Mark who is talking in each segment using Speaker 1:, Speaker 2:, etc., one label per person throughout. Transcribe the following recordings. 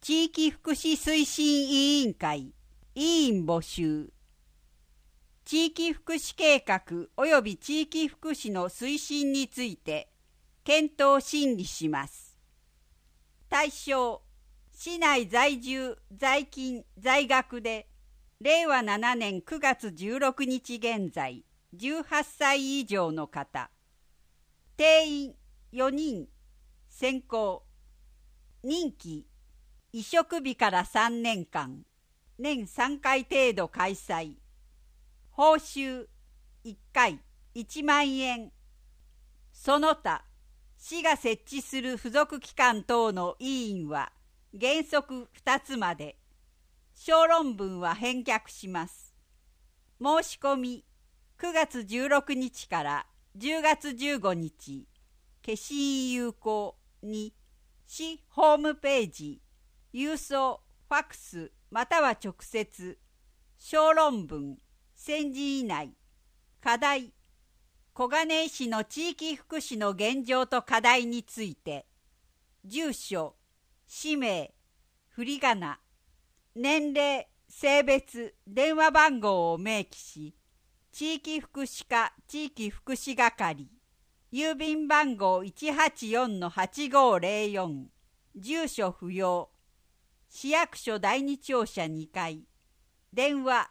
Speaker 1: 地域福祉推進委員会委員募集。地域福祉計画及び地域福祉の推進について検討審議します。対象、市内在住在勤在学で令和7年9月16日現在18歳以上の方。定員4人。選考。任期移植日から3年間。年3回程度開催。報酬1回1万円。その他、市が設置する付属機関等の委員は原則2つまで。小論文は返却します。申し込み9月16日から10月15日。消印有効に市ホームページ、郵送、ファックスまたは直接。小論文1000字以内。課題、小金井市の地域福祉の現状と課題について。住所、氏名、振り仮名、年齢、性別、電話番号を明記し、地域福祉課地域福祉係、郵便番号 184-8504、住所不要、市役所第二庁舎2階、電話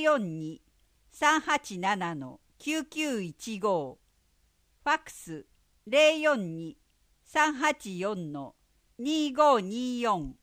Speaker 1: 042-387-9915、ファックス 042-384-2524。